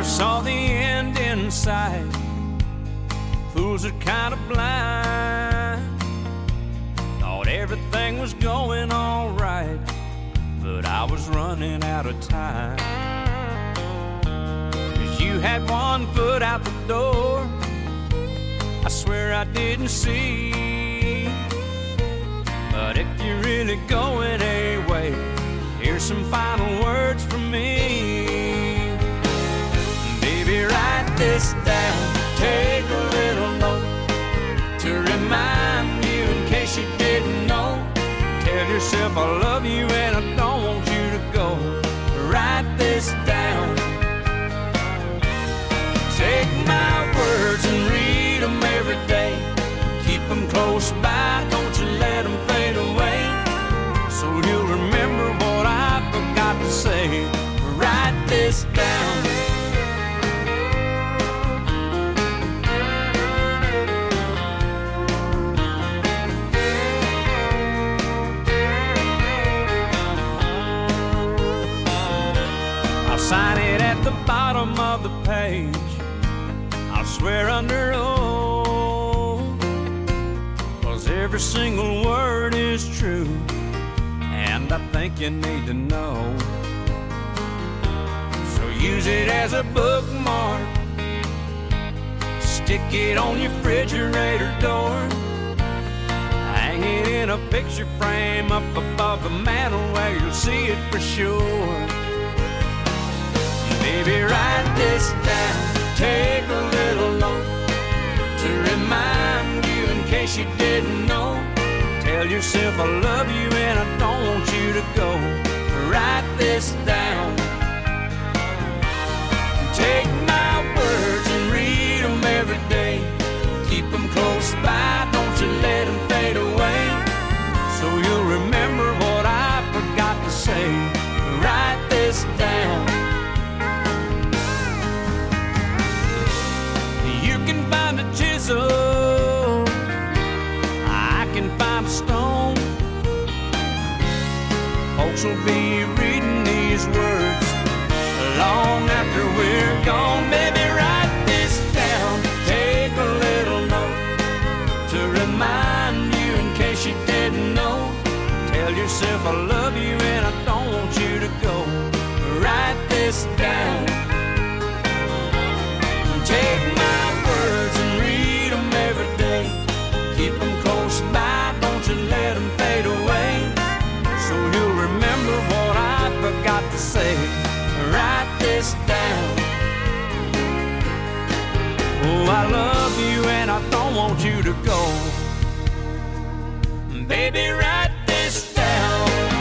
saw the end in sight. Fools are kind of blind. Thought everything was going all right, but I was running out of time. 'Cause you had one foot out the door, I swear I didn't see. But if you're really going away, here's some final words from me. Baby, write this down, take a little note to remind you in case you didn't know. Tell yourself I love you and I don't want you to go. Write this down. Take my words and read them every day. Keep them close by, don't you let them fade away. So you'll remember what I forgot to say. Write this down. I'll sign it at the bottom of the page. I'll swear under oath, 'cause every single word is true, and I think you need to know. So use it as a bookmark, stick it on your refrigerator door, hang it in a picture frame up above the mantel where you'll see it for sure. Baby, write this down, take a little note to remind you in case you didn't know. Tell yourself I love you and I don't want you to go. Write this down. Take my words and read them every day. Keep them close by, don't you let them fade away. So you'll remember what I forgot to say. Write this down. You can find a chisel, I can find a stone. Folks will be reading these words long after we're gone. Baby, write this down, take a little note to remind you in case you didn't know. Tell yourself I love you and I don't want you to go. Write this down. Take my words and read them every day. Keep them close by, don't you let them fade away. So you'll remember what I forgot to say. Write this down. Oh, I love you and I don't want you to go. Baby, write this down.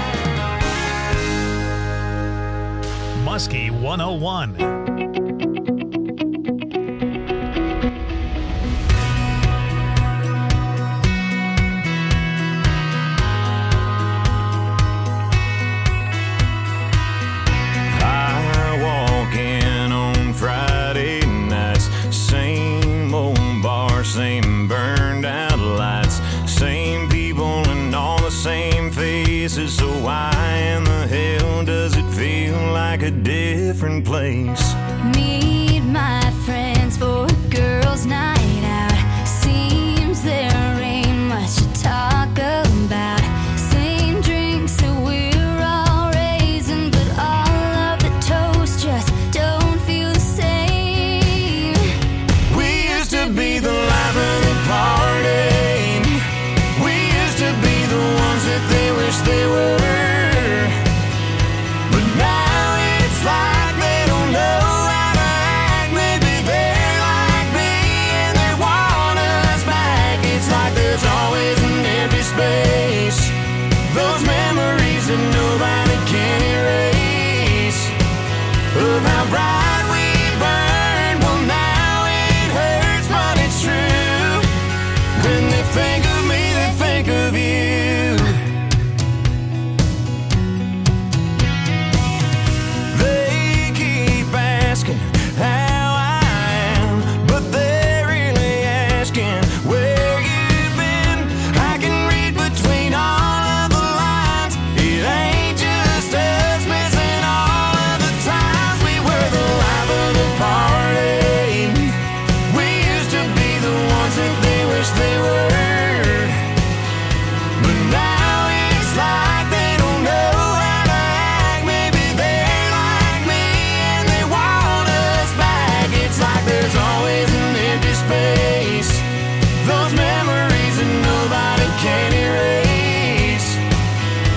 Muskie 101. Same burned out lights, same people and all the same faces. So why in the hell does it feel like a different place? Meet my friends for a girls' night out. Seems there ain't much to talk about. Same drinks that we're all raising, but all of the toast just don't feel the same. We used to be the life of the party. We used to be the ones that they wish they were. But now it's like they don't know how to act. Maybe they're like me and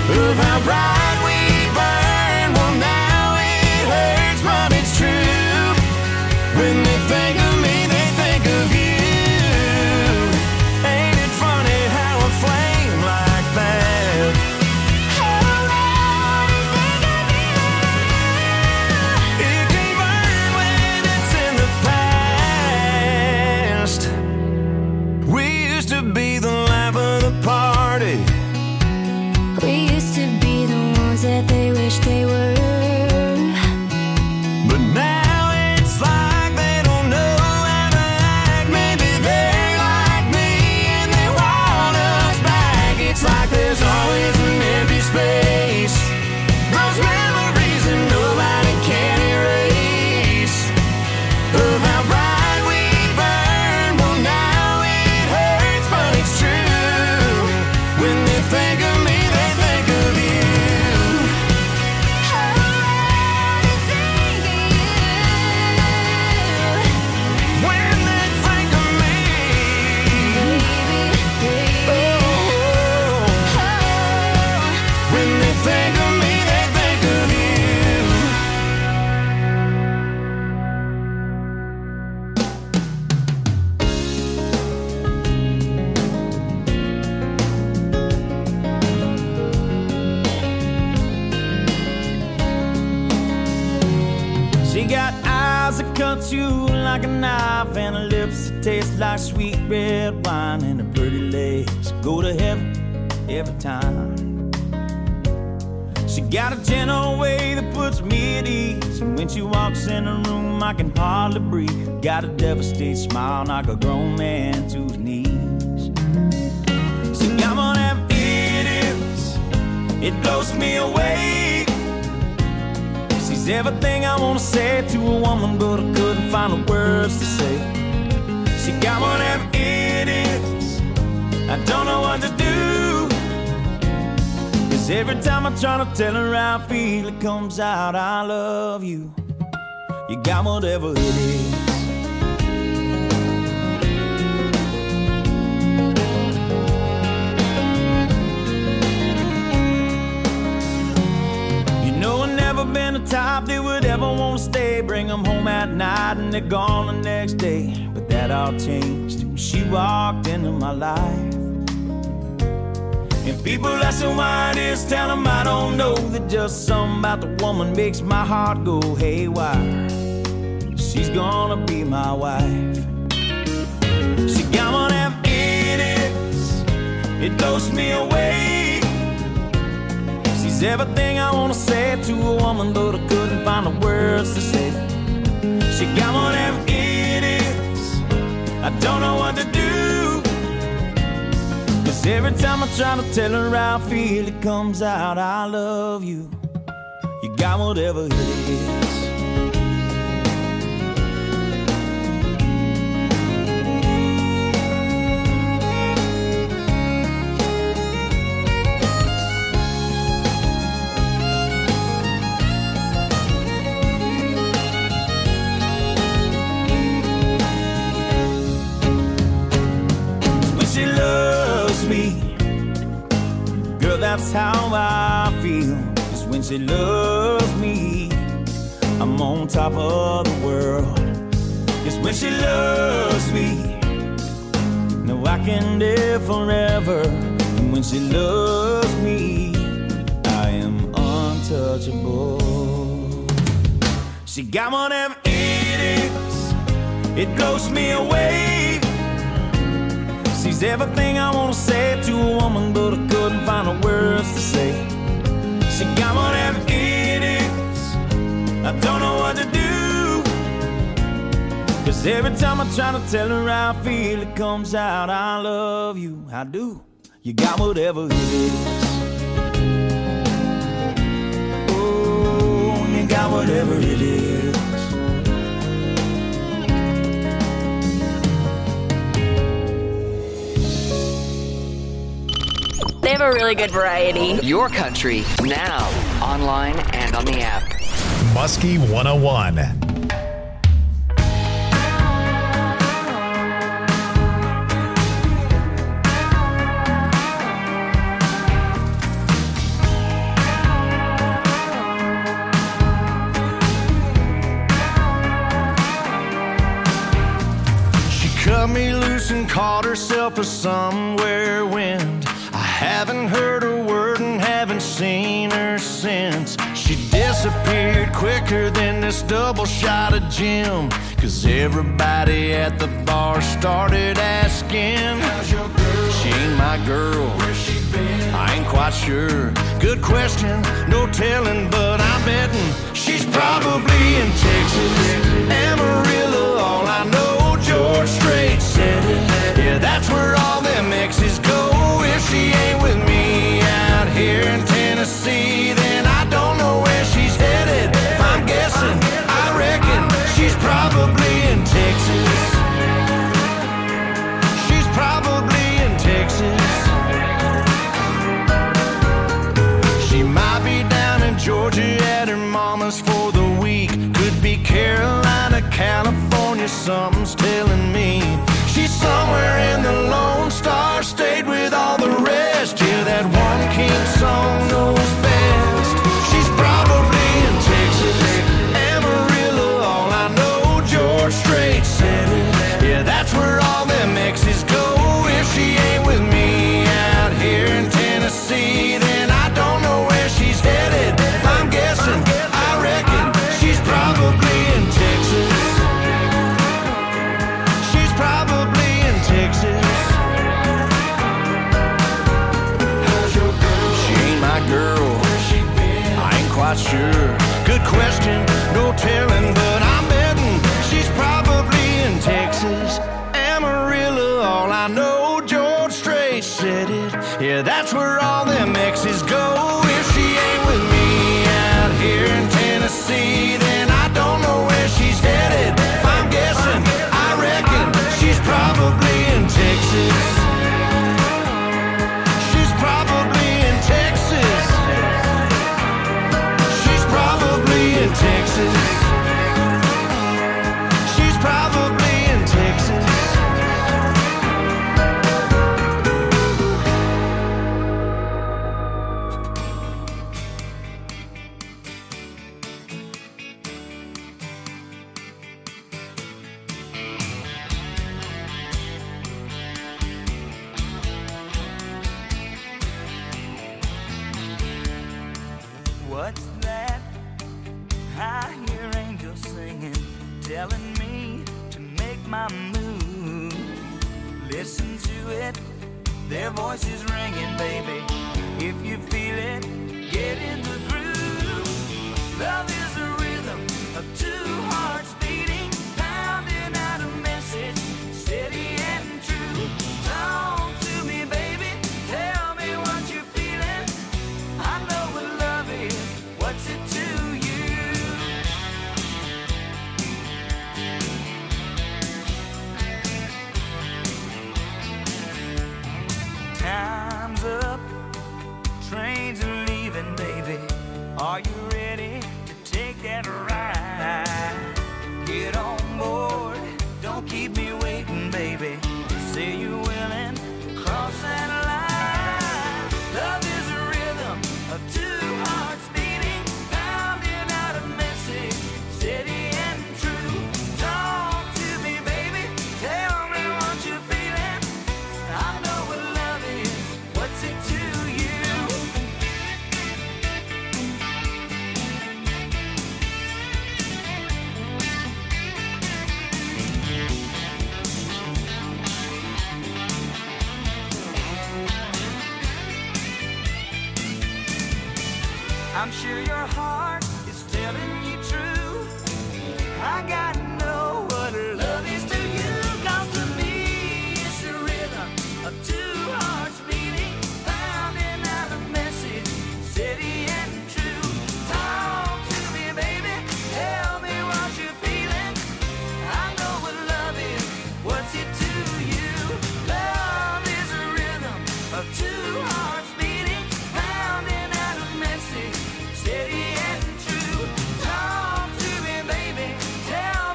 of how bright we burn. Well, now it hurts, but it's true. When they think of me, they think of you. Ain't it funny how a flame like that it can burn when it's in the past? We used to be the life of the party. We used to be the ones that they wish they were. But now it's like they don't know how to act. Maybe they're like me and they want us back. It's like there's always an empty space. Those memories that nobody can erase. Of how bright we burn. Well, now it hurts, but it's true. When they think of me, they think of you. When they think of me, oh, when they think of me, they think of you. She got eyes that cut you like a knife, and her lips that taste like sweet red wine, and her pretty legs go to heaven every time. She got a gentle way that puts me at ease, and when she walks in the room I can hardly breathe. Got a devastated smile, knock a grown man to his knees. She got one of them idiots, it blows me away. She's everything I wanna say to a woman, but I couldn't find the words to say. She got one of them idiots, I don't know what to do. 'Cause every time I try to tell her how I feel, it comes out, I love you. You got whatever it is. You know I've never been the type that would ever want to stay. Bring them home at night and they're gone the next day. But that all changed when she walked into my life. And people ask me why it is, tell them I don't know. That just something about the woman makes my heart go haywire. She's gonna be my wife. She got one of them idiots, it blows me away. She's everything I wanna say to a woman, but I couldn't find the words to say. She got one of them idiots, I don't know what to do. 'Cause every time I try to tell her how I feel, it comes out, I love you. You got whatever it is. When she loves me, girl, that's how I feel. 'Cause when she loves me, I'm on top of the world. 'Cause when she loves me, no, I can live forever. And when she loves me, I am untouchable. She got one of them idiots, it blows me away. She's everything I wanna say to a woman, but I couldn't find the words to say. She got one of them idiots, I don't know what to do. 'Cause every time I try to tell her how I feel, it comes out, I love you, I do. You got whatever it is. Oh, you got whatever it is. They have a really good variety. Your country, now, online and on the app. Muskie 101. called herself a somewhere wind. I haven't heard a word and haven't seen her since. She disappeared quicker than this double shot of gin, 'cause everybody at the bar started asking, how's your girl? She ain't my girl. Where's she been? I ain't quite sure. Good question, no telling, but I'm betting she's probably in Texas, Amarillo. All I know, George Strait said it. Yeah, that's where all them exes go. If she ain't with me out here in Tennessee, then I don't know where she's headed. If I'm guessing, I reckon she's probably in Texas. She's probably in Texas. She might be down in Georgia at her mama's for the week. Could be Carolina, California, something's telling me. She's somewhere in the Lone Star State with all the rest. Yeah, that one king song knows best. She's probably in Texas, Amarillo. All I know, George Strait said it. Yeah, that's where all them exes go. If she ain't with me out here in Tennessee, then I don't know where she's headed. If I'm guessing, I reckon she's probably in Texas. She's probably in Texas. How's your girl? She ain't my girl. Where's she been? I ain't quite sure. Good question, no telling, but I'm betting she's probably in Texas, Amarillo. All I know, George Strait said it. Yeah, that's where all them exes go. If she ain't with me out here in Tennessee, then I don't know where she's headed. If I'm guessing, I reckon she's probably in Texas. She's probably in Texas. She's probably in Texas. She's probably in Texas. What's that? I hear angels singing, telling me to make my move. Listen to it, their voices ringing, baby. If you feel it, get in the groove. Love is a rhythm of two hearts beating, pounding out a message, steady and true. Talk to me, baby, tell me what you're feeling. I know what love is, what's it to you? Time's up, trains are leaving, baby. Are you ready to take that ride? Get on board, don't keep me waiting, baby. Say you're willing to cross that line. Love is a rhythm of two hearts beating, pounding out a message, steady and true. Talk to me, baby, tell me what you're feeling. I know what love is, what's it to you? I'm sure your heart is telling you true. I gotta know what love is to you. 'Cause to me it's a rhythm of two hearts beating, pounding out a message, steady and true. Talk to me, baby, tell me what you're feeling. I know what love is, what's it to you? Love is a rhythm of two hearts beating, pounding out a message, steady and true. Talk to me, baby, tell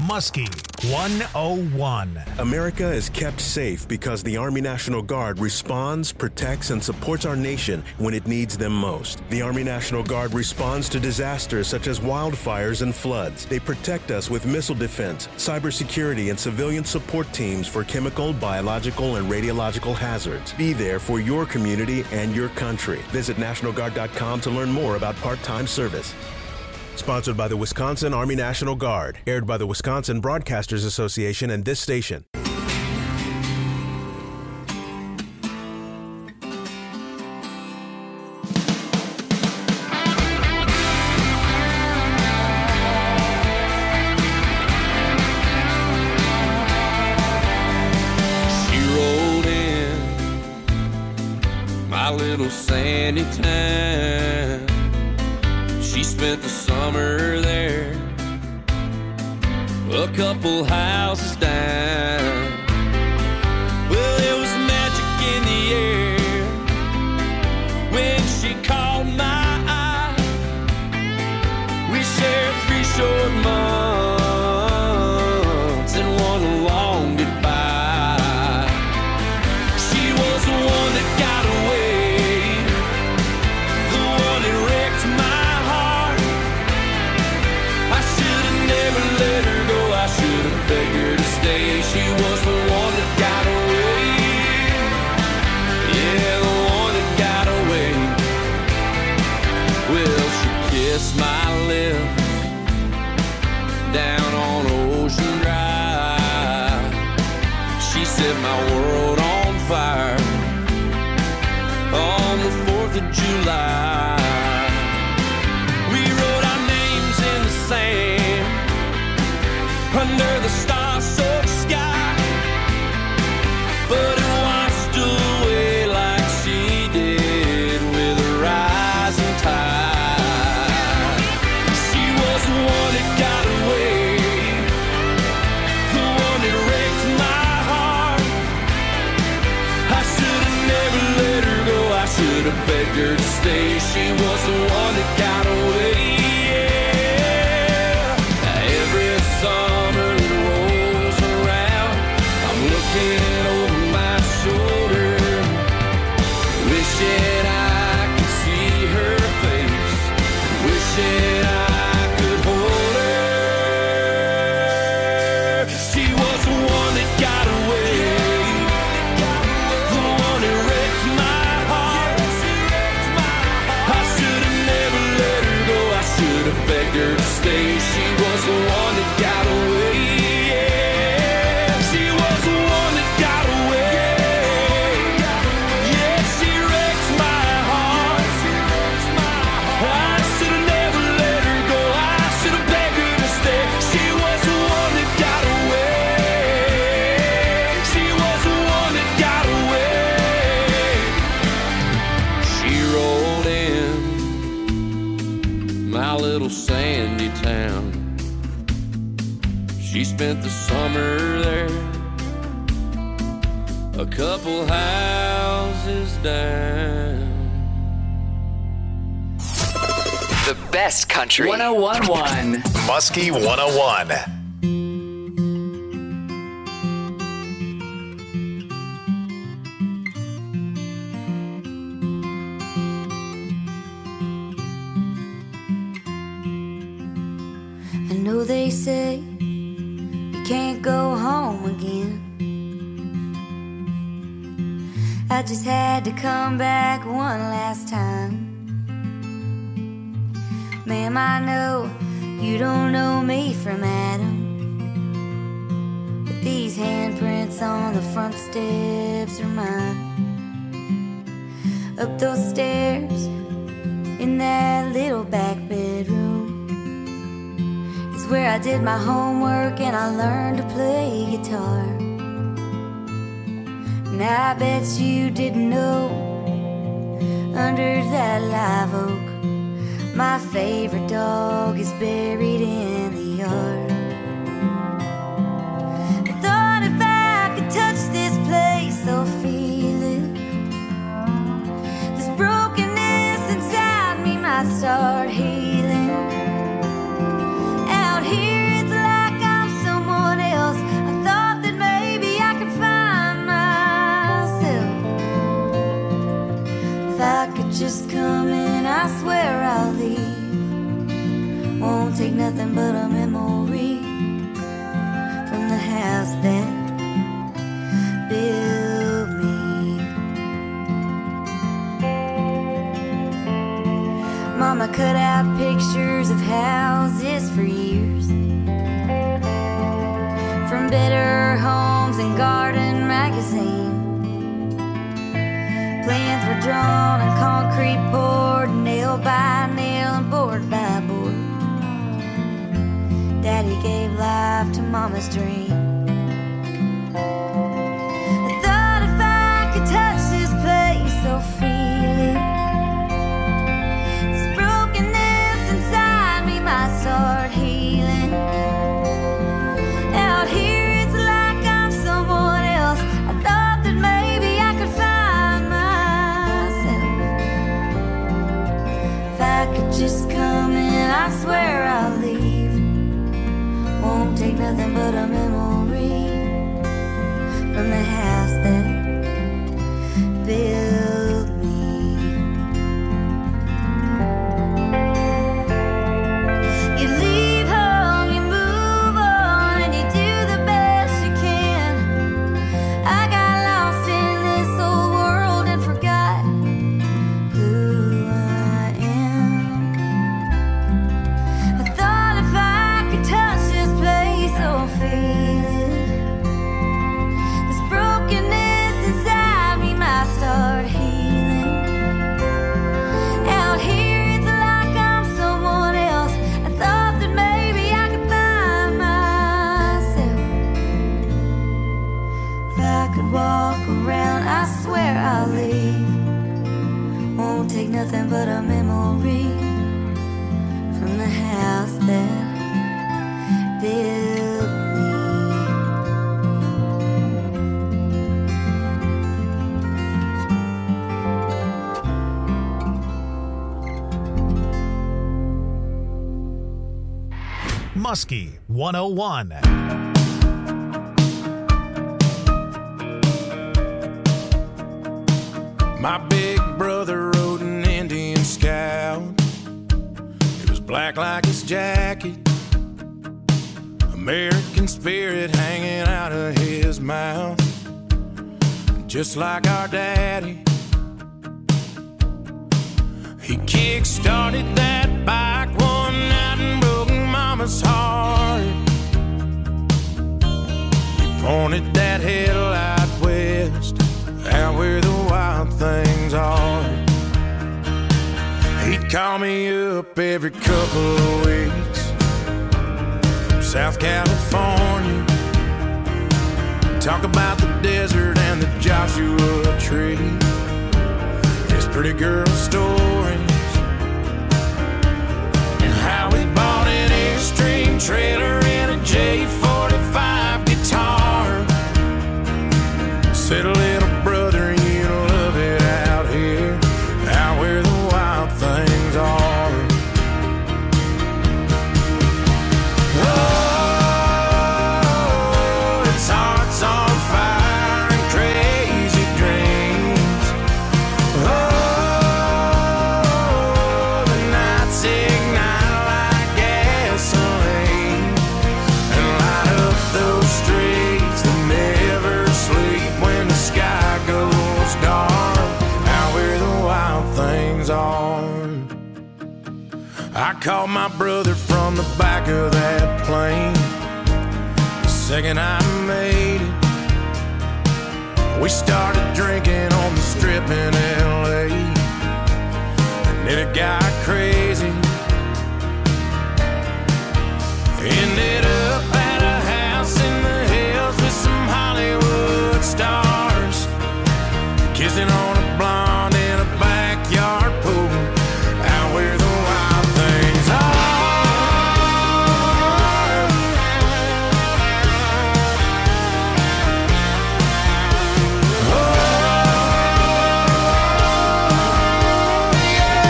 Muskie 101. America is kept safe because the Army National Guard responds, protects, and supports our nation when it needs them most. The Army National Guard responds to disasters such as wildfires and floods. They protect us with missile defense, cybersecurity, and civilian support teams for chemical, biological, and radiological hazards. Be there for your community and your country. Visit NationalGuard.com to learn more about part-time service. Sponsored by the Wisconsin Army National Guard. Aired by the Wisconsin Broadcasters Association and this station. She rolled in my little sandy town. She spent the summer there, a couple houses down. Well, there was magic in the air when she caught my eye. We shared 3 short months and one long goodbye. She was the one that got away, the one that wrecked my begged her to stay. She was the one that got away. Yeah, the one that got away. Well, she kissed my lips down on Ocean Drive. She set my world on fire on the 4th of July. We wrote our names in the sand under the star-soaked sky, but it washed away like she did with a rising tide. She was the one that got away, the one that wrecked my heart. I should have never let her go, I should have begged her to stay. She was the one that got away. Summer that rolls around, I'm looking over my shoulder, wishing I could see her face, wishing I could hold her. She was the one that got away, the one that wrecked my heart. I should have never let her go, I should have begged her to stay. She was the one that got away. Yeah, she was the one that got away. Yeah, she wrecked my heart. I should have never let her go, I should have begged her to stay. She was the one that got away. She was the one that got away. She rolled in my little sandy town. She spent the summer there, a couple houses down. The best country. 101.1. Muskie 101. I know they say can't go home again. I just had to come back one last time. Ma'am, I know you don't know me from Adam, but these handprints on the front steps are mine. Up those stairs in that little back bedroom is where I did my homework and I learned to play guitar. And I bet you didn't know, under that live oak, my favorite dog is buried in the yard. I thought if I could touch this place or feel it, this brokenness inside me might start healing. Out here it's like I'm somewhere Packages coming, I swear I'll leave. Won't take nothing but a memory from the house that built me. Mama cut out pictures of houses for years, from Better Homes and Garden magazine. Plans were drawn and concrete poured, nail by nail and board by board. Daddy gave life to Mama's dream. I thought if I could touch this place so freely, this brokenness inside me might start healing. Out here it's like I'm someone else. I thought that maybe I could find myself. If I could just come in, I swear I'll leave. Won't take nothing but a memory from the house that built me. You leave home, you move on, and you do the best you can. I got lost in this old world and forgot who I am. I thought if I could touch this place or feel it, this brokenness inside me might start healing. Out here it's like I'm someone else. I thought that maybe I could find myself. If I could walk around, I swear I'll leave. Won't take nothing but a memory from the house that built me. Muskie 101. My big brother rode an Indian Scout. It was black like his jacket, American spirit hanging out of his mouth, just like our daddy. He kick-started that bike one night and broke Mama's heart. He pointed that headlight west, out where the wild things are. He'd call me up every couple of weeks from South California, talk about the desert and the Joshua Tree, his pretty girl stories, and how he bought an Airstream trailer and a J45 guitar. Said, little brother, you love it out here, out where the wild things are. Oh, its heart's on fire and crazy dreams. Oh, the nights ignite like gasoline and light up those streets that never sleep when the sky goes dark, out where the wild things are. I called my brother from the back of that plane the second I made it. We started drinking on the strip in LA, and then it got crazy. Ended up at a house in the hills with some Hollywood stars, kissing on a blonde in a backyard pool, out where the wild things are. Oh, yeah.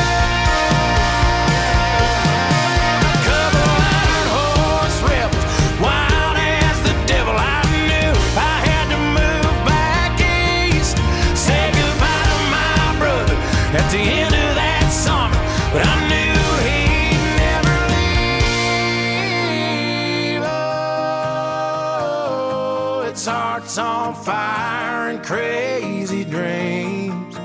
A couple iron horse rebels, wild as the devil. I knew I had to move back east, say goodbye to my brother at the end of on fire and crazy dreams.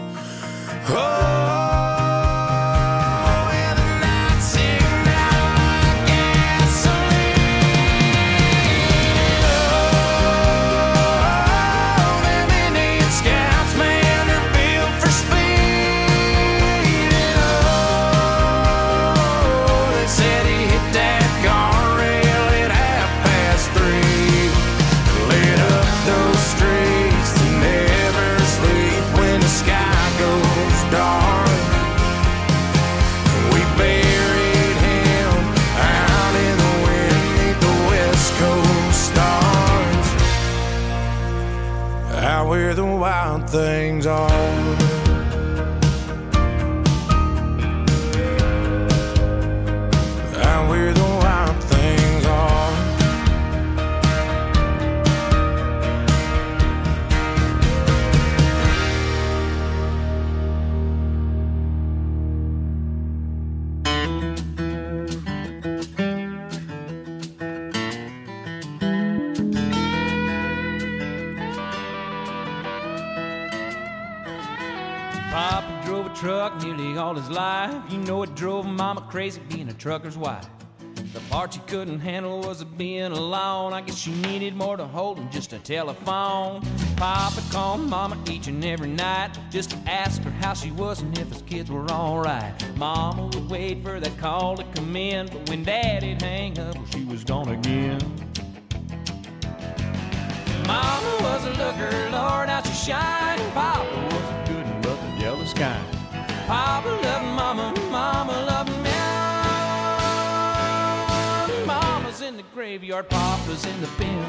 Where the wild things are. Out where the wild things are. Papa drove a truck nearly all his life. You know it drove Mama crazy being a trucker's wife. The part she couldn't handle was being alone. I guess she needed more to hold than just a telephone. Papa called Mama each and every night just to ask her how she was and if his kids were alright. Mama would wait for that call to come in, but when Daddy'd hang up, well, she was gone again. Mama was a looker, Lord, how she shined. Papa was a good one, but the jealous kind. Papa loved Mama, Mama loved me. Mama's in the graveyard, Papa's in the bin.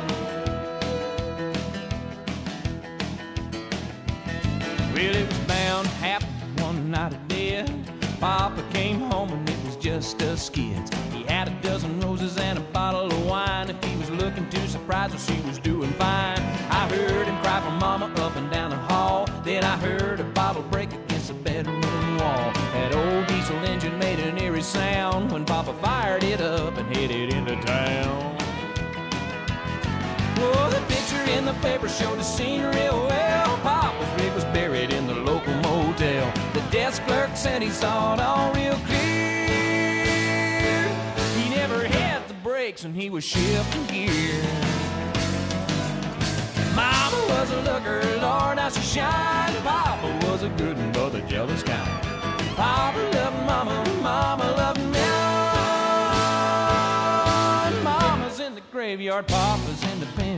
Well, it was bound to happen one night of death. Papa came home and it was just us kids. He had a dozen roses and a bottle of wine. If he was looking too surprised, well, she was doing fine. I heard him cry for Mama up and down the hall. Then I heard a bottle break against the bedroom wall. That old diesel engine made an eerie sound when Papa fired it up and headed into town. Oh, the picture in the paper showed the scene real well. Papa's rig was buried in the local motel. The desk clerk said he saw it all real clear. He never had the brakes and he was shifting gear. Mama was a looker, Lord, how she shined. Papa was a good one, but the jealous kind. Papa loved Mama, Mama loved me. Mama's in the graveyard, Papa's in the pen.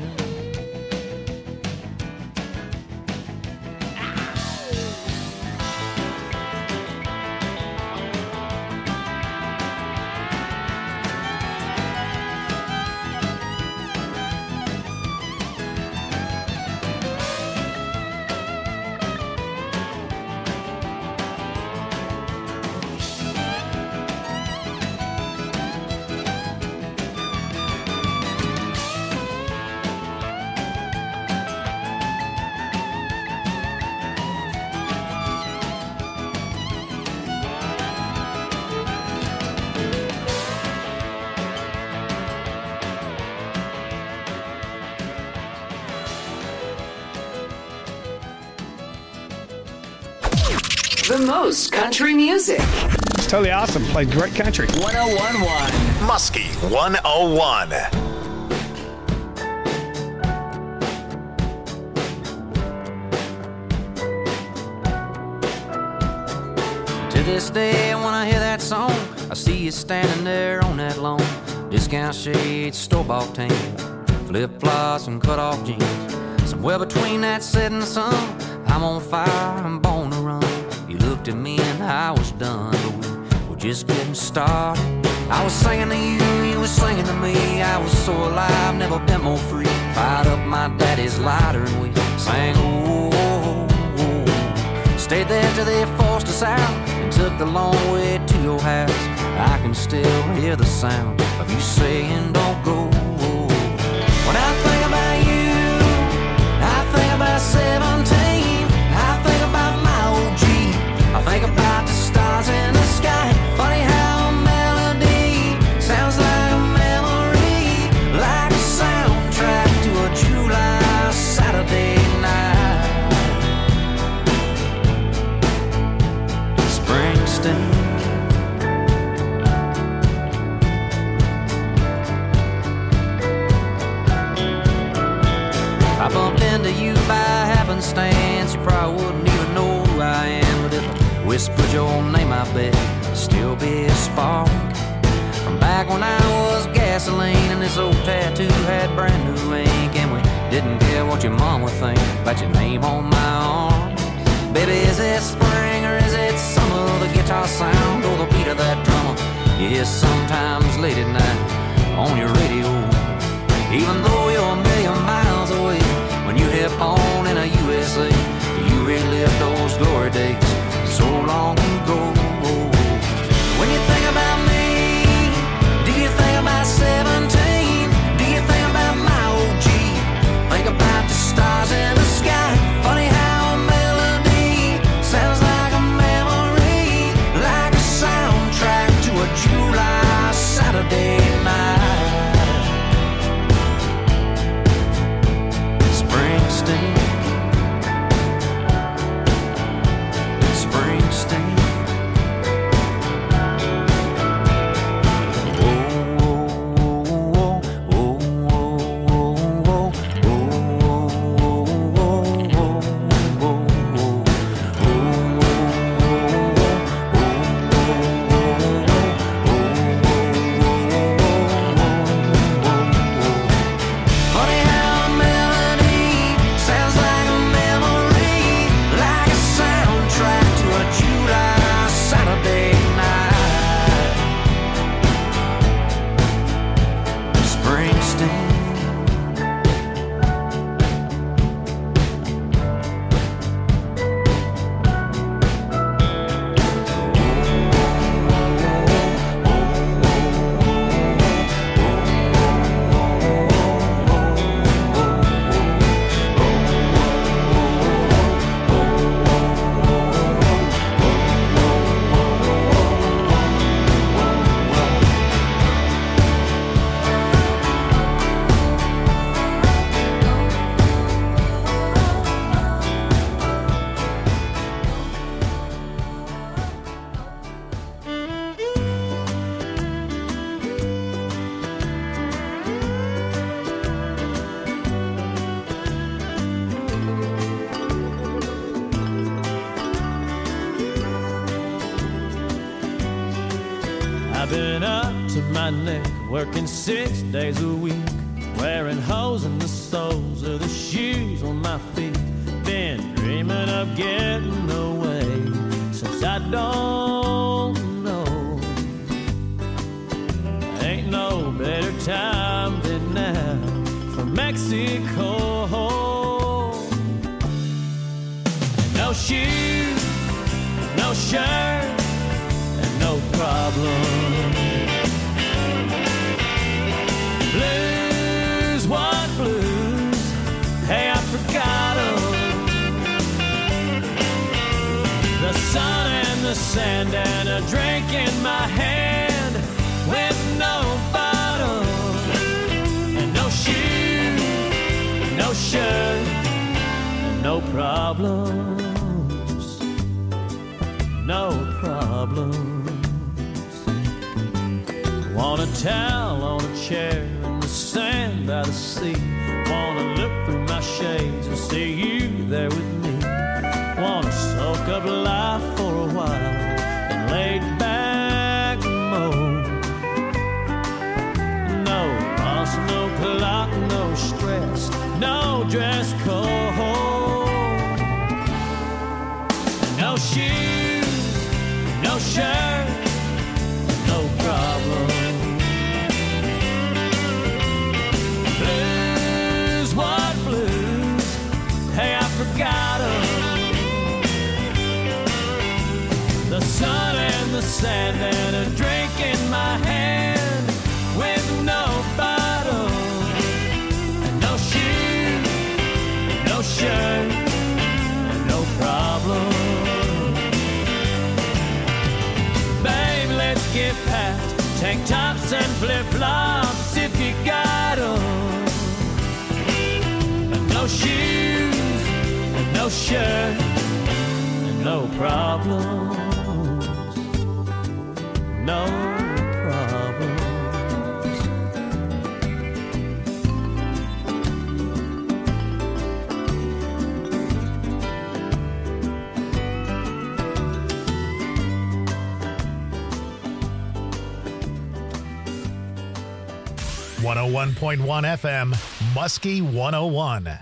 The most country music. It's totally awesome. Played great country. 101.1 Muskie 101. To this day, when I hear that song, I see you standing there on that lawn. Discount shades, store-bought tan, flip-flops and cut-off jeans. Somewhere between that setting sun, I'm on fire, I'm born to run. You looked at me and I was done, but we were just getting started. I was singing to you, you were singing to me. I was so alive, never been more free. Fired up my daddy's lighter and we sang, oh, oh, oh. Stayed there till they forced us out and took the long way to your house. I can still hear the sound of you saying don't go. When I think about you, I think about 17. I think about my old Jeep. I think about the stars in the sky. Funny how a melody sounds like a memory, like a soundtrack to a July Saturday. Springsteen. I bumped into you by happenstance. You probably wouldn't even know who I am, but if I whispered your name, I bet it'd still be a spark from back when I was gasoline and this old tattoo had brand new ink, and we didn't care what your mom would think about your name on my arm. Baby, is it spring or is it summer? The guitar sound or the beat of that drummer you hear sometimes late at night on your radio. Even though you're a million miles away, when you hit on in a USA, you relive those glory days so long ago. When you think about me, do you think about 17? Do you think about my OG? Think about the stars in the sky. Funny how a melody sounds like a memory, like a soundtrack to a July Saturday night. Springsteen. I've been up to my neck, working 6 days a week, wearing holes in the soles of the shoes on my feet. Been dreaming of getting away since I don't know. Ain't no better time than now for Mexico. No shoes, no shirt, and no problem. Blues, what blues? Hey, I forgot 'em. The sun and the sand and a drink in my hand with no bottle and no shoes, no shirt, and no problems, no problems. Want a towel on a chair in the sand by the sea. Wanna look through my shades and see you there with me. Wanna soak up life for a while and laid back mode. No boss, no clock, no stress, no dress code. No shoes, no shirt, no problem. Blues, what blues? Hey, I forgot 'em. The sun and the sand and a drink in my hand with no bottle and no shoes, no shirt, and no problem. Babe, let's get past tank tops and flip-flops if you got 'em. And no shoes, and no shirt, and no problems. no problems. 101.1 FM, Muskie 101.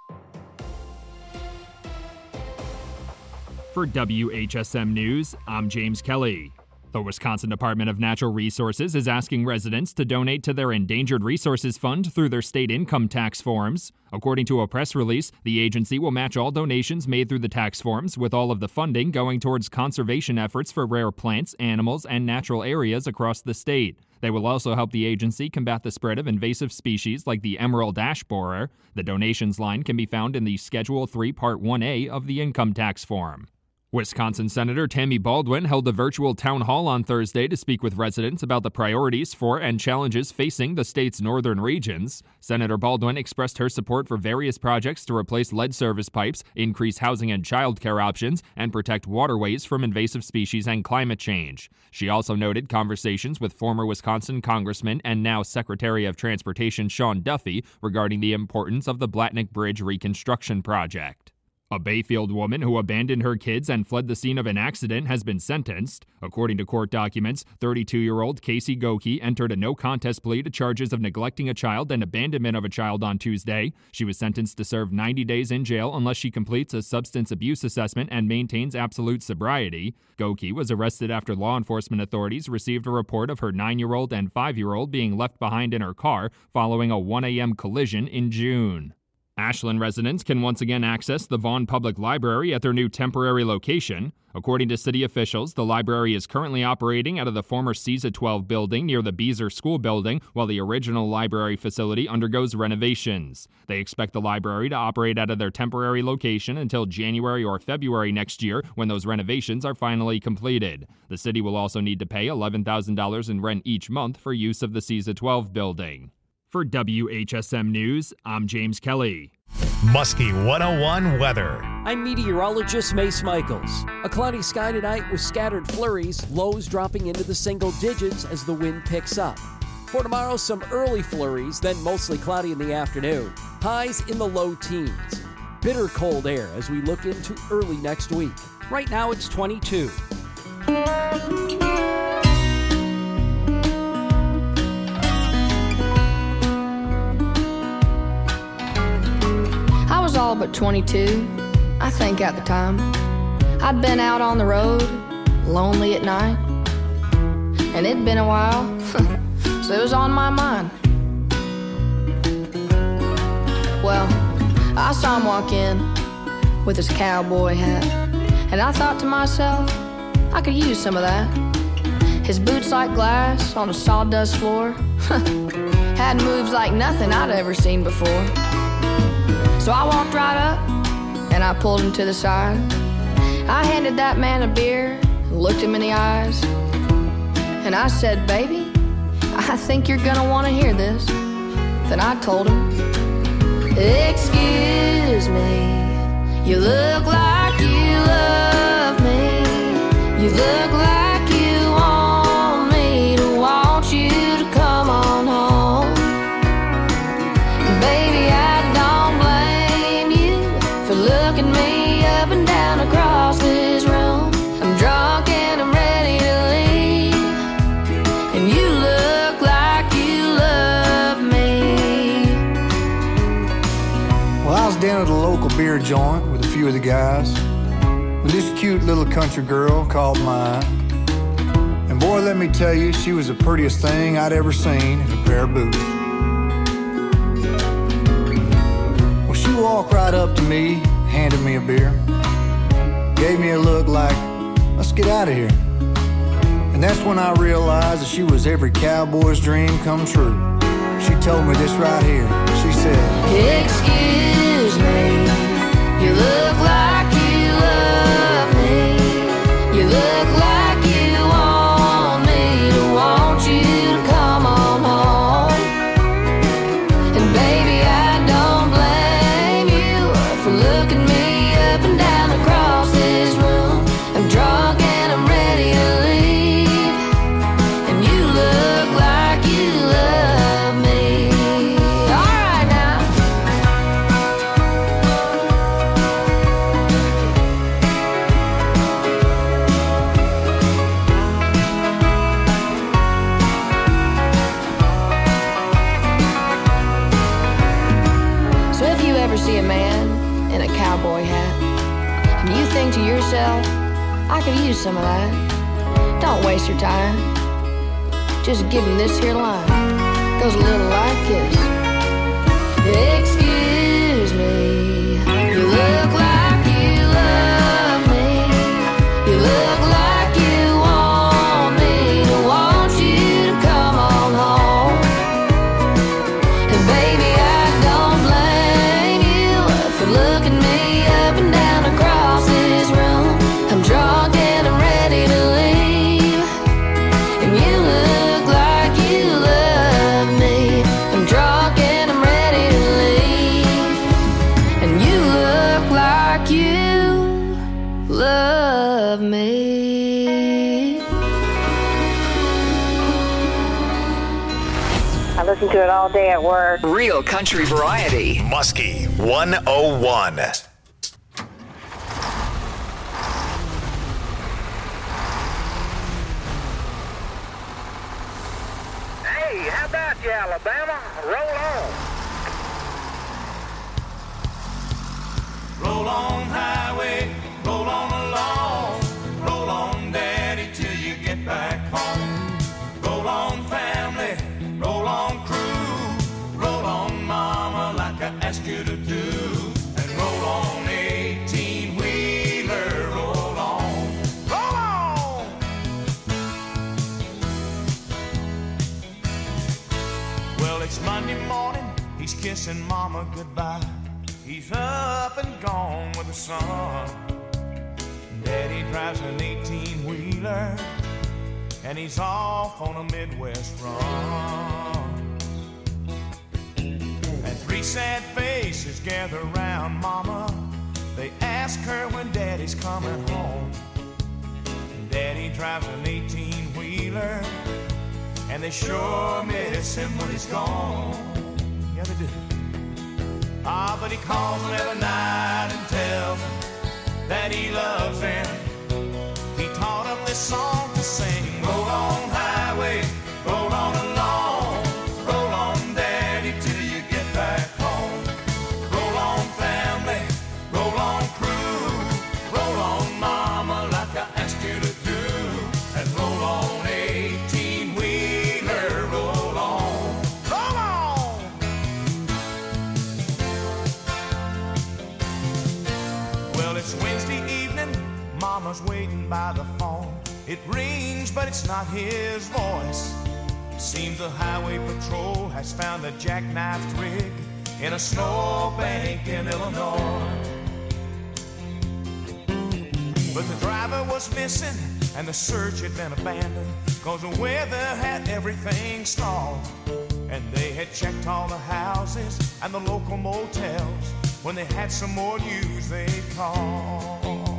For WHSM News, I'm James Kelly. The Wisconsin Department of Natural Resources is asking residents to donate to their Endangered Resources Fund through their state income tax forms. According to a press release, the agency will match all donations made through the tax forms, with all of the funding going towards conservation efforts for rare plants, animals, and natural areas across the state. They will also help the agency combat the spread of invasive species like the emerald ash borer. The donations line can be found in the Schedule 3 Part 1A of the income tax form. Wisconsin Senator Tammy Baldwin held a virtual town hall on Thursday to speak with residents about the priorities for and challenges facing the state's northern regions. Senator Baldwin expressed her support for various projects to replace lead service pipes, increase housing and childcare options, and protect waterways from invasive species and climate change. She also noted conversations with former Wisconsin Congressman and now Secretary of Transportation Sean Duffy regarding the importance of the Blatnick Bridge reconstruction project. A Bayfield woman who abandoned her kids and fled the scene of an accident has been sentenced. According to court documents, 32-year-old Casey Goki entered a no-contest plea to charges of neglecting a child and abandonment of a child on Tuesday. She was sentenced to serve 90 days in jail unless she completes a substance abuse assessment and maintains absolute sobriety. Goki was arrested after law enforcement authorities received a report of her 9-year-old and 5-year-old being left behind in her car following a 1 a.m. collision in June. Ashland residents can once again access the Vaughn Public Library at their new temporary location. According to city officials, the library is currently operating out of the former CESA 12 building near the Beezer School building, while the original library facility undergoes renovations. They expect the library to operate out of their temporary location until January or February next year, when those renovations are finally completed. The city will also need to pay $11,000 in rent each month for use of the CESA 12 building. For WHSM News, I'm James Kelly. Muskie 101 weather. I'm meteorologist Mace Michaels. A cloudy sky tonight with scattered flurries, lows dropping into the single digits as the wind picks up. For tomorrow, some early flurries, then mostly cloudy in the afternoon. Highs in the low teens. Bitter cold air as we look into early next week. Right now it's 22. I was all but 22, I think at the time. I'd been out on the road, lonely at night. And it'd been a while, so it was on my mind. Well, I saw him walk in with his cowboy hat, and I thought to myself, I could use some of that. His boots like glass on a sawdust floor had moves like nothing I'd ever seen before. So I walked right up, and I pulled him to the side. I handed that man a beer, and looked him in the eyes. And I said, baby, I think you're gonna wanna hear this. Then I told him, excuse me, you look like you love me. You look like you want me to want you to come on home. And baby, I don't blame you for looking me up and down across this room. I'm drunk and I'm ready to leave, and you look like you love me. Well, I was down at a local beer joint with a few of the guys, with this cute little country girl called mine. And boy, let me tell you, she was the prettiest thing I'd ever seen in a pair of boots. Well, she walked right up to me, handed me a beer, gave me a look like, let's get out of here. And that's when I realized that she was every cowboy's dream come true. She told me this right here. She said, excuse me, you look like you love me. You look like you want me to want you to come on home. And baby, I don't blame you for looking me up and down across this room. I'm drunk and I'm ready to leave, could use some of that. Don't waste your time. Just give him this here line. Goes a little like this. Excuse me, you look like you love me. You look like you want me to want you to come on home. And baby, I don't blame you for looking me up and down across this room. I'm drunk and I'm ready to leave. And you look like you love me. I'm drunk and I'm ready to leave. And you look like you love me. I listen to it all day at work. Real country variety. Muskie 101. Hey, how about you, Alabama? Roll on. Roll on, highway, roll on along. Roll on, daddy, till you get back home. Roll on, family, roll on, crew. Roll on, mama, like I asked you to do. And roll on, 18-wheeler, roll on. Roll on! Well, it's Monday morning, he's kissing mama goodbye. He's up and gone with the sun. Daddy drives an 18-wheeler, and he's off on a Midwest run. And three sad faces gather around mama. They ask her when daddy's coming home. Daddy drives an 18-wheeler, and they sure miss him when he's gone. Yeah, they do. Ah, but he calls them every night and tells them that he loves them. He taught them this song to sing. Roll on, highway, roll on along. Roll on, daddy, till you get back home. Roll on, family, roll on, crew. Roll on, mama, like I asked you to do. And roll on, 18-wheeler, roll on. Roll on! Well, it's Wednesday evening, mama's waiting by the phone. It rings, but it's not his voice. Seems the highway patrol has found a jackknifed rig in a snowbank in Illinois. But the driver was missing and the search had been abandoned, 'cause the weather had everything stalled. And they had checked all the houses and the local motels. When they had some more news, they'd call.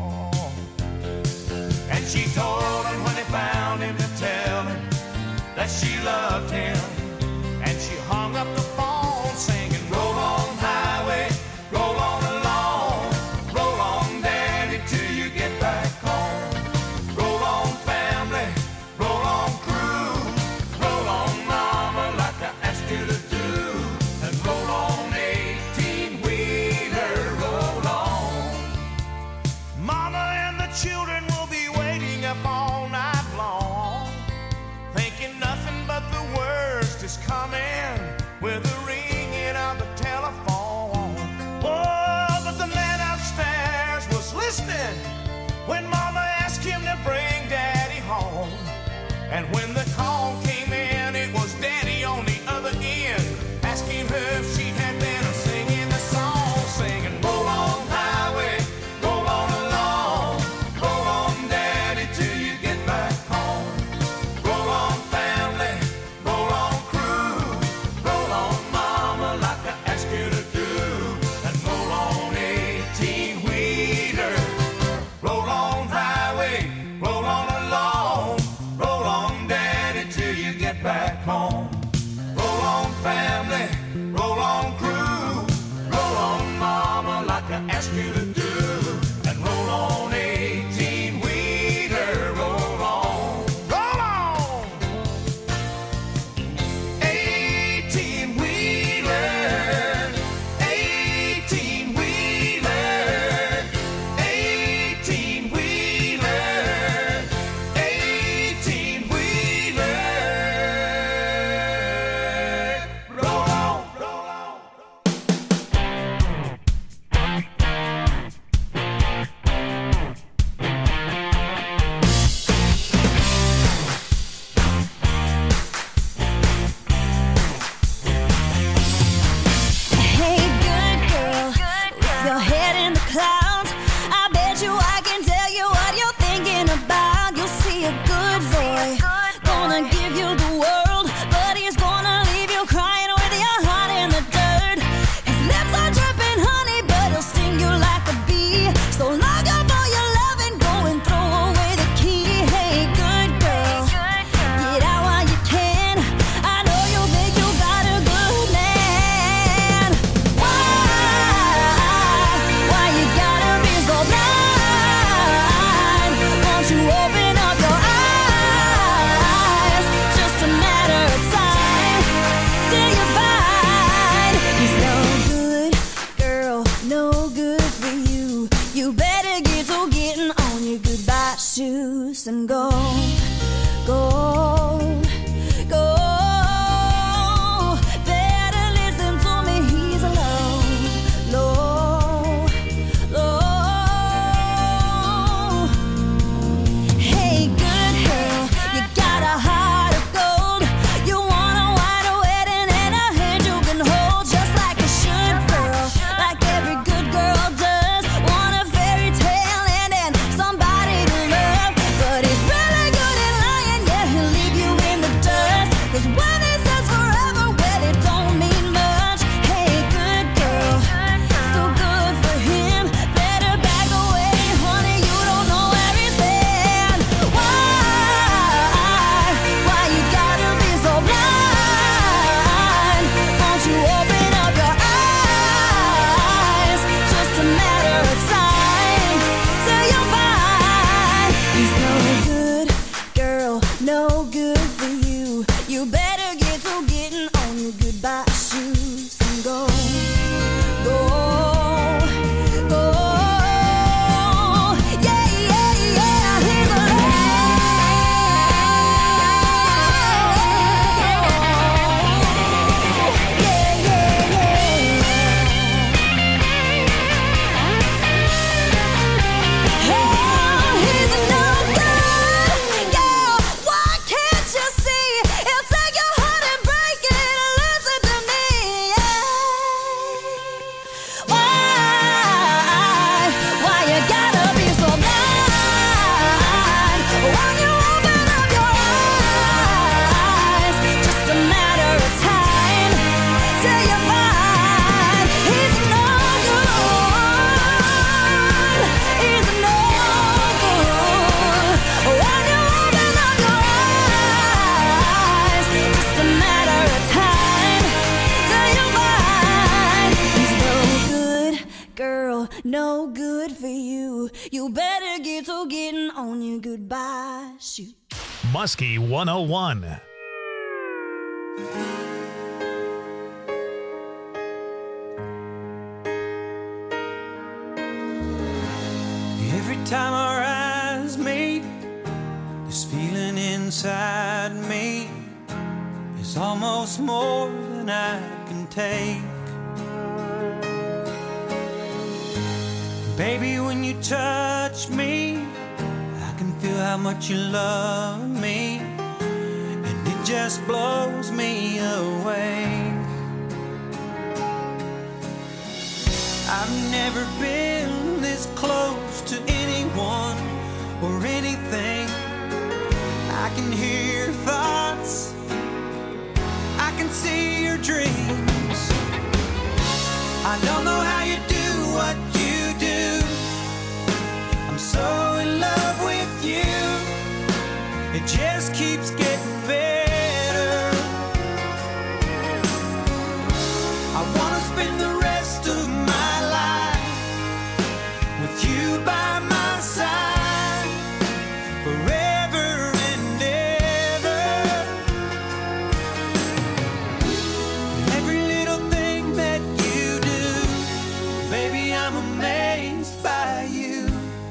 And she told him when they found him to tell him that she loved him. And she hung up the phone singing, roll on, highway, roll on along. Roll on, daddy, till you get back home. Roll on, family, roll on, crew. Roll on, mama, like I asked you to do. And roll on, 18-wheeler, roll on. Mama and the children will be waiting up all night long, thinking nothing but the worst is coming with the ringing of the telephone. Oh, but the man upstairs was listening when mama asked him to bring daddy home. And when the call came in, it was daddy on the other end, asking her if she had been singing the song, singing, roll on, highway, roll on along. Roll on, daddy, till you get back home. Roll on, family, roll on, crew. Roll on, mama, like I asked you to do. And roll on, 18-wheeler. Roll on, highway, roll on along. Roll on, daddy, till go, go, go. Better listen to me, he's low, low, low. Hey, good girl, you got a heart of gold. You want a white wedding and a hand you can hold, just like a should girl, like every good girl does. Want a fairy tale and then somebody to love, but he's really good at lying. Yeah, he'll leave you in the dust. 'Cause when he says forever, well, it don't mean much. Hey, good girl, so good for him. Better back away, honey. You don't know where he's been. Why you gotta be so blind? Won't you open up your eyes? Just a matter of time till you'll find he's no good, girl, no good for you. You better get to getting on your goodbye shoes and go, go, go. Yeah, yeah, yeah, he's no good for you. You better get to getting on your goodbye shoot. Muskie 101. Every time our eyes meet, this feeling inside me is almost more than I can take. Baby, when you touch me, I can feel how much you love me, and it just blows me away. I've never been this close to anyone or anything. I can hear your thoughts, I can see your dreams. I don't know how you do what you do. I'm so in love with you. It just keeps getting better. I wanna spend the rest of my life with you by my side, forever and ever. Every little thing that you do, baby, I'm amazed by you.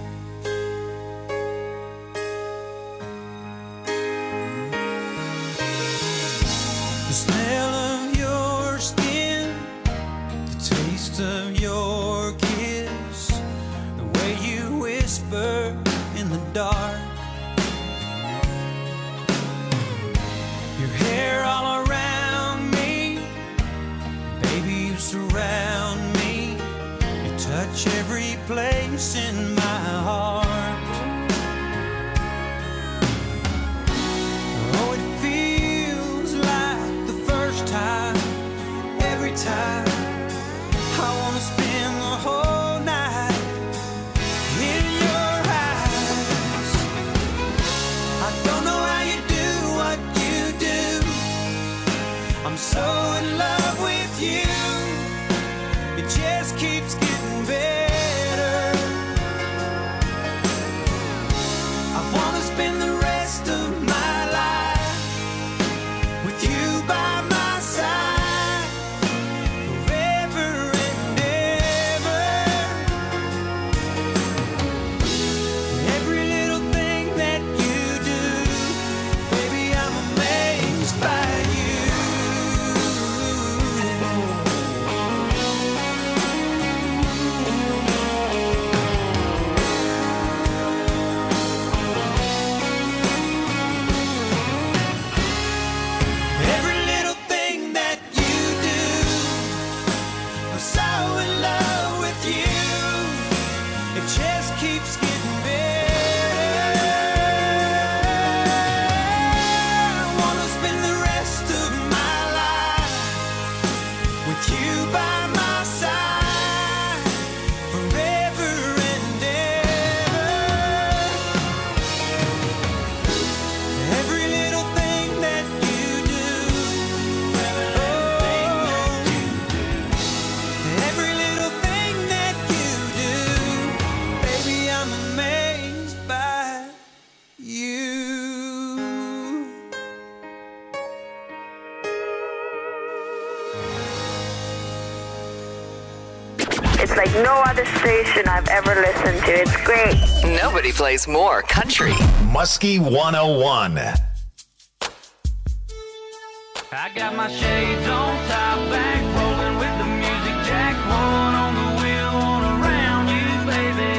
The smell of your skin, the taste of your kiss, the way you whisper in the dark, your hair all around me, baby, you surround me, you touch every place in my heart. Oh, it feels like the first time, every time. I wanna spend the whole night in your eyes. I don't know how you do what you do. I'm so in love with you. It just keeps getting better. I wanna spend the rest of my life with you by my side, forever and ever. Every little thing that you like no other station I've ever listened to. It's great. Nobody plays more country. Muskie 101. I got my shades on, top back, rolling with the music jack. One on the wheel, one around you, baby.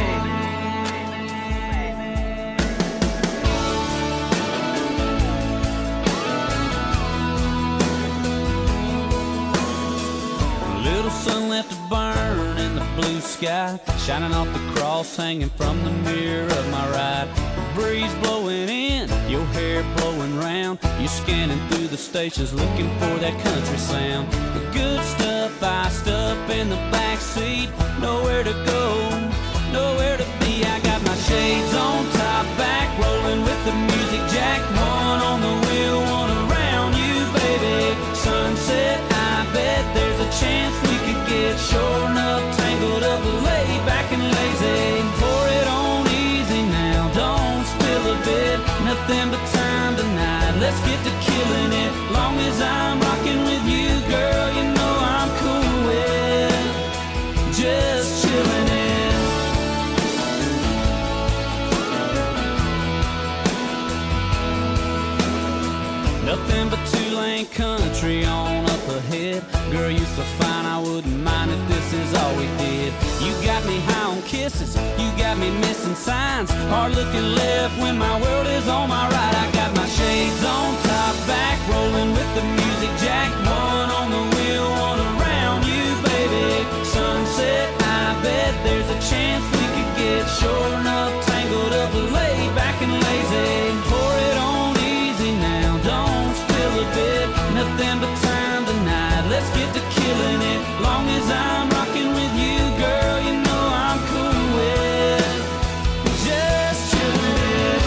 Little sun left to burn in the blue sky, shining off the cross hanging from the mirror of my ride. Breeze blowing in, your hair blowing round. You're scanning through the stations looking for that country sound. The good stuff iced up in the back seat. Nowhere to go, nowhere to be. I got my shades on, top back, rolling with the music jack. One on the wheel, one around you, baby. Sunset, I bet there's a chance we could get sure enough tangled up, laid back and lazy. Pour it on easy now, don't spill a bit. Nothing but time tonight, let's get to killing it. Long as I'm rocking with you, girl, you know I'm cool with just chilling it. Nothing but two-lane country on up ahead. Girl, you so fine, I wouldn't mind if this is all we did. You got me high on kisses, you got me missing signs. Hard looking left when my world is on my right. I got my shades on, top back, rolling with the music jack. One on the wheel, one around you, baby. Sunset, I bet there's a chance we could get sure enough tangled up, laid back and lazy. Pour it on easy now, don't spill a bit. Nothing but time tonight, let's get to killing it. Long as I'm rocking with you, girl, you know I'm cool with just chilling it.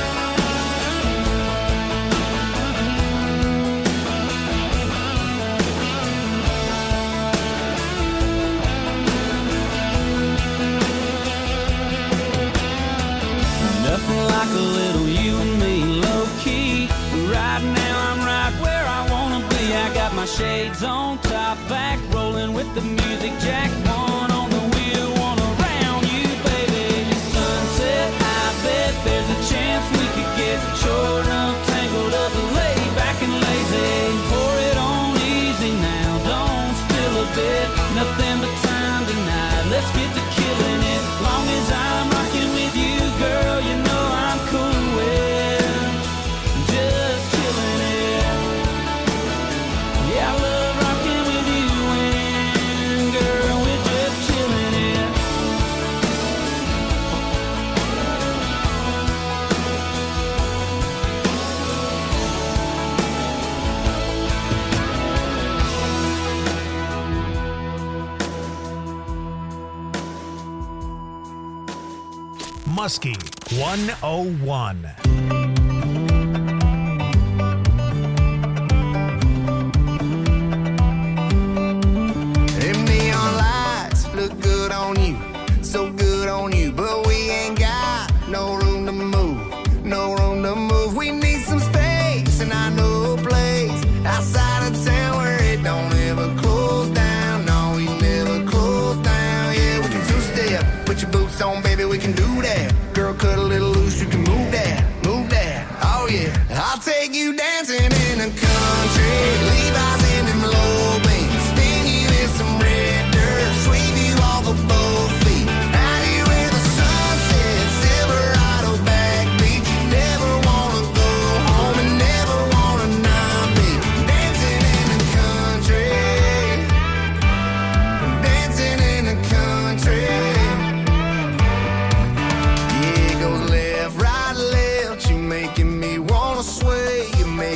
Nothing like a little you and me, low key. Right now I'm right where I wanna be. I got my shades on, top back, rolling with the music jack. One on the wheel, one around you, baby. Sunset, I bet there's a chance we could get short enough tangled up, laid back and lazy. Pour it on easy now, don't spill a bit. Nothing but time tonight, let's get to killing it. Long as I'm rocking with you, girl, you know I'm cool with just chilling it. Yeah, I love rocking with you and girl, we're just chilling it. Muskie 101. Them neon lights look good on you, so good on you, but we ain't got no room to move, no room to move. We need some space, and I know a place outside of town where it don't ever close down. No, we never close down. Yeah, we can two-step, put your boots on, baby, we can do that. Girl, cut a little loose, you can move that, move that. Oh yeah, I'll take you dancing in the country, Levi's in them low beams, spin you in some red dirt, sweep you off of both feet. Out here where the sun sets, Silverado back beach. Never wanna go home and never wanna not be dancing in the country, dancing in the country. Yeah, it goes left, right, left. You making me wanna sway. You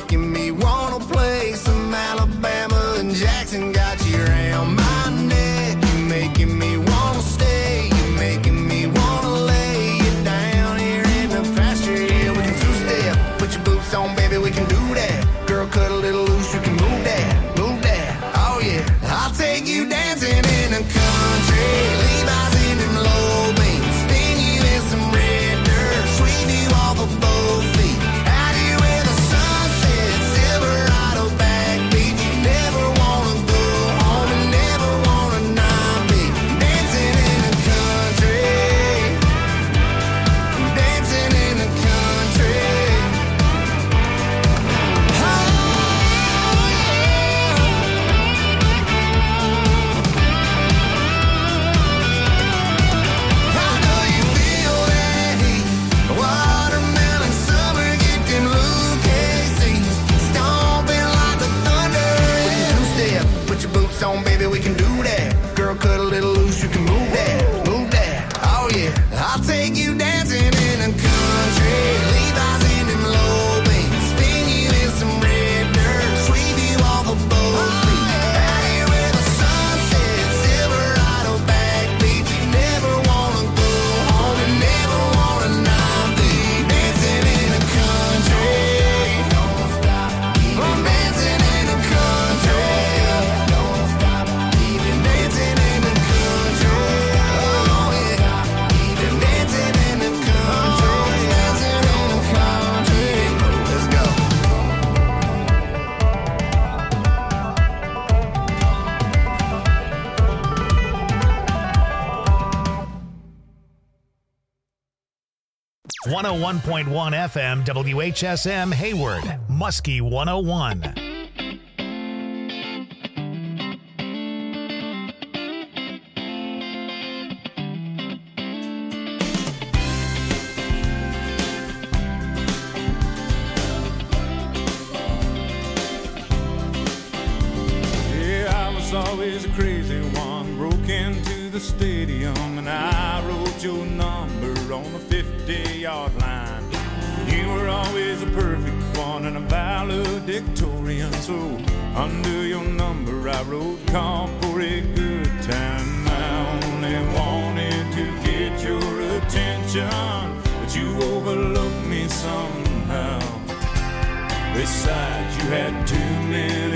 101.1 FM, WHSM Hayward, Muskie 101. Always a crazy one, broke into the stadium and I wrote your number on the 50-yard line. You were always a perfect one and a valedictorian, so under your number I wrote call for a good time. I only wanted to get your attention, but you overlooked me somehow. Besides, you had too many